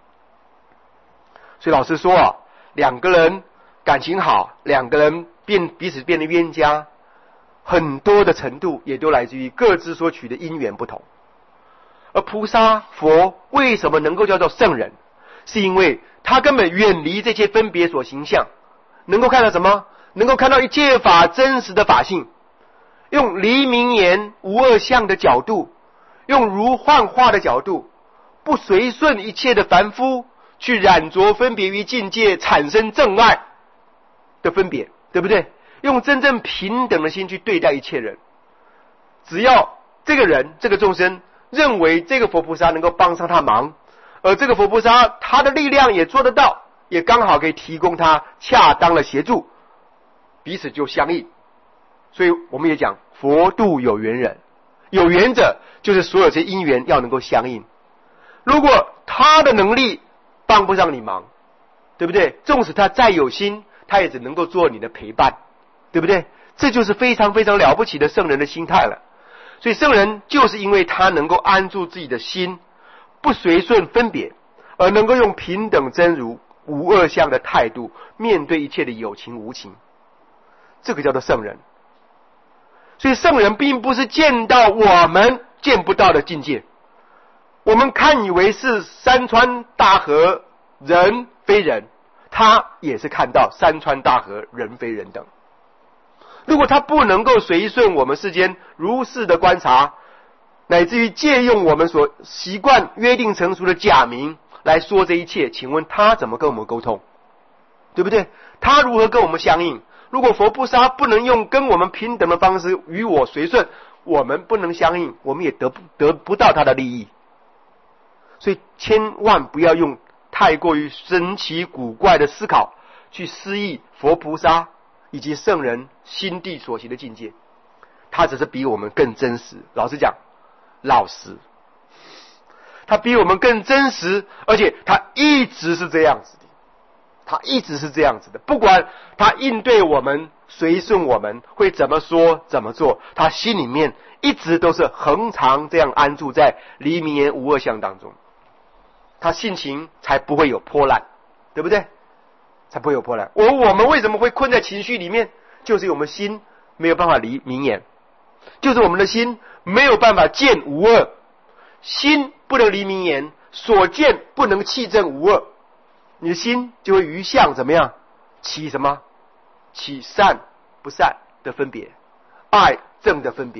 所以老师说啊，两个人感情好，两个人变彼此变得冤家，很多的程度也都来自于各自所取的因缘不同。而菩萨佛为什么能够叫做圣人，是因为他根本远离这些分别所形象，能够看到什么？能够看到一切法真实的法性，用离明言无二相的角度，用如幻化的角度，不随顺一切的凡夫去染着分别于境界，产生正爱的分别，对不对？用真正平等的心去对待一切人，只要这个人这个众生认为这个佛菩萨能够帮上他忙，而这个佛菩萨他的力量也做得到，也刚好可以提供他恰当的协助，彼此就相应。所以我们也讲佛度有缘人，有缘者就是所有这些因缘要能够相应。如果他的能力帮不上你忙，对不对？纵使他再有心，他也只能够做你的陪伴，对不对？这就是非常非常了不起的圣人的心态了。所以圣人就是因为他能够安住自己的心，不随顺分别，而能够用平等真如无二相的态度面对一切的有情无情，这个叫做圣人。所以圣人并不是见到我们见不到的境界，我们看以为是山川大河人非人，他也是看到山川大河人非人等。如果他不能够随顺我们世间如是的观察，乃至于借用我们所习惯约定成熟的假名来说这一切，请问他怎么跟我们沟通？对不对？他如何跟我们相应？如果佛菩萨不能用跟我们平等的方式与我随顺，我们不能相应，我们也得不得不到他的利益。所以千万不要用太过于神奇古怪的思考去思议佛菩萨以及圣人心地所行的境界，他只是比我们更真实。老实讲，老实，他比我们更真实，而且他一直是这样子的，他一直是这样子的。不管他应对我们随顺我们会怎么说怎么做，他心里面一直都是恒常这样安住在离明言无二相当中，他性情才不会有波澜，对不对？才不会有波澜。我我们为什么会困在情绪里面？就是我们心没有办法离明言，就是我们的心没有办法见无二，心不能离明言，所见不能契证无二，你的心就会于相怎么样起什么？起善不善的分别，爱正的分别，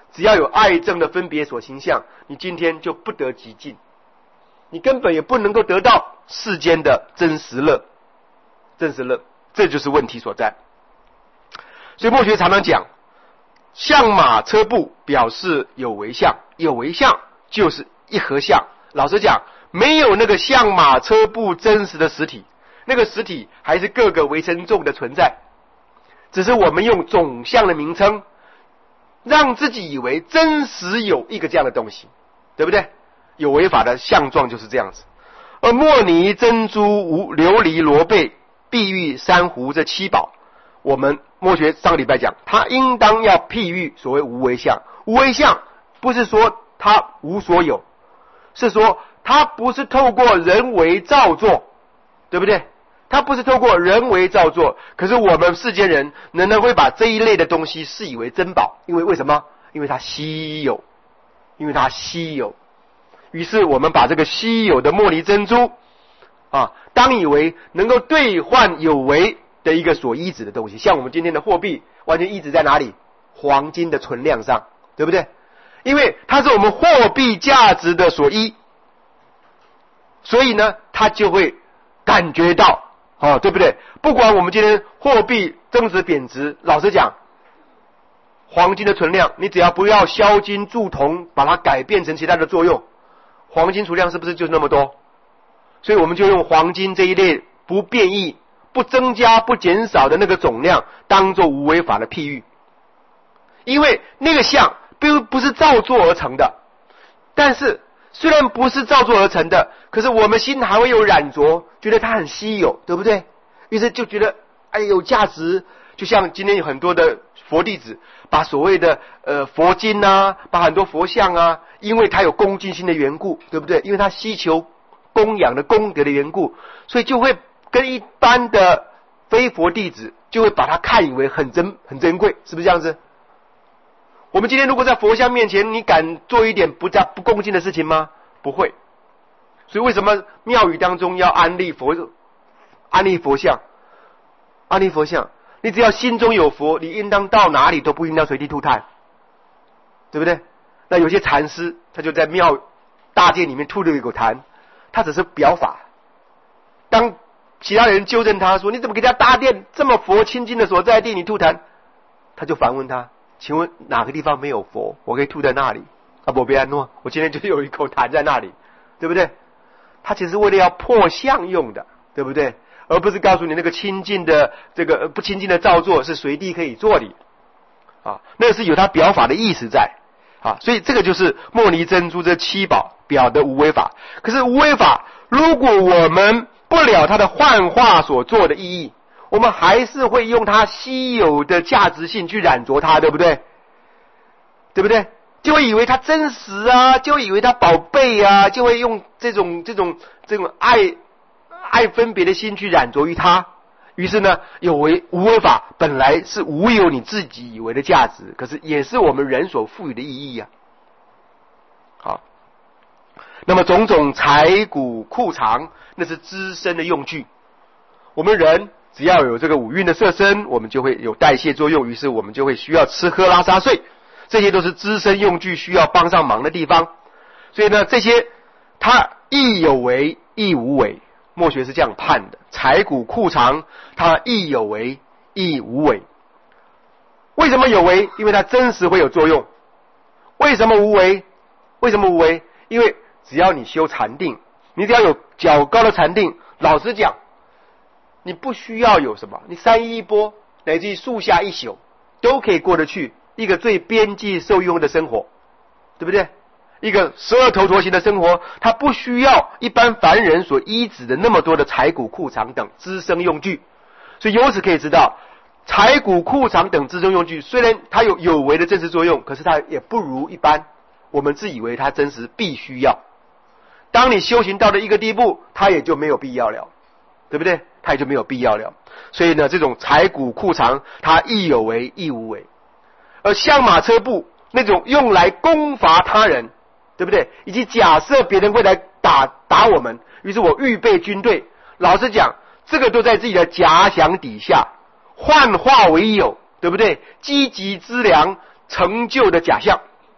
只要有爱憎的分别所形象，你今天就不得极尽，你根本也不能够得到世间的真实乐，真实乐，这就是问题所在。所以墨学常常讲，相马车步表示有为相，有为相就是一合相。老实讲，没有那个相马车步真实的实体，那个实体还是各个为生众的存在，只是我们用总相的名称让自己以为真实有一个这样的东西，对不对？有为法的相状就是这样子。而墨泥、珍珠、无琉璃、罗贝、碧玉、珊瑚这七宝，我们墨学上个礼拜讲，它应当要譬喻所谓无为相。无为相不是说它无所有，是说它不是透过人为造作，对不对？它不是透过人为造作，可是我们世间人仍然会把这一类的东西视以为珍宝，因为为什么？因为它稀有，因为它稀有。于是我们把这个稀有的墨泥珍珠啊，当以为能够兑换有为的一个所依止的东西。像我们今天的货币完全依止在哪里？黄金的存量上，对不对？因为它是我们货币价值的所依，所以呢它就会感觉到，哦，对不对？不管我们今天货币增值贬值，老实讲，黄金的存量你只要不要销金铸铜把它改变成其他的作用，黄金储量是不是就那么多？所以我们就用黄金这一类不变异、不增加、不减少的那个总量当作无为法的譬喻。因为那个相并不是造作而成的，但是虽然不是造作而成的，可是我们心还会有染着，觉得它很稀有，对不对？于是就觉得哎有价值。就像今天有很多的佛弟子把所谓的呃佛经啊，把很多佛像啊，因为它有恭敬心的缘故，对不对？因为它希求供养的功德的缘故，所以就会跟一般的非佛弟子就会把它看以为很珍很珍贵，是不是这样子？我们今天如果在佛像面前，你敢做一点不加不恭敬的事情吗？不会。所以为什么庙宇当中要安立佛安立佛像？安立佛像，你只要心中有佛，你应当到哪里都不应当随地吐痰，对不对？那有些禅师他就在庙大殿里面吐了一口痰，他只是表法。当其他人纠正他说，你怎么给他大殿这么佛清净的所在地你吐痰？他就反问他，请问哪个地方没有佛，我可以吐在那里？啊，不别安诺，我今天就有一口痰在那里，对不对？他其实为了要破相用的，对不对？而不是告诉你那个清净的这个不清净的造作是随地可以做的啊，那是有它表法的意思在啊，所以这个就是墨泥珍珠这七宝表的无为法。可是无为法，如果我们不了它的幻化所做的意义，我们还是会用它稀有的价值性去染着它，对不对？对不对？就会以为它真实啊，就会以为它宝贝啊，就会用这种这种这种爱爱分别的心去染着于它。于是呢，有为无为法本来是无有你自己以为的价值，可是也是我们人所赋予的意义啊。好，那么种种财谷库藏，那是资身的用具。我们人只要有这个五蕴的色身，我们就会有代谢作用，于是我们就会需要吃喝拉撒睡，这些都是资身用具需要帮上忙的地方。所以呢，这些它亦有为亦无为，墨学是这样判的。财谷库藏它亦有为亦无为。为什么有为？因为它真实会有作用。为什么无为？为什么无为？因为只要你修禅定，你只要有较高的禅定，老实讲，你不需要有什么，你三衣一钵乃至于树下一宿都可以过得去一个最边际受用的生活，对不对？一个十二头陀行的生活，它不需要一般凡人所依止的那么多的财谷库藏等资身用具。所以由此可以知道，财谷库藏等资身用具虽然它有有为的真实作用，可是它也不如一般我们自以为它真实必须要。当你修行到了一个地步，它也就没有必要了，对不对？它也就没有必要了。所以呢，这种财谷库藏它亦有为亦无为。而相马车步那种用来攻伐他人，对不对？以及假设别人会来打打我们，于是我预备军队，老实讲，这个都在自己的假想底下幻化为有，对不对？积极资粮成就的假象，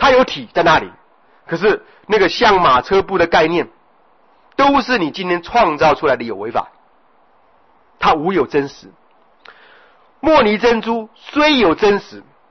它有体在那里，可是那个像马车布的概念，都是你今天创造出来的有为法，它无有真实。莫尼珍珠虽有真实，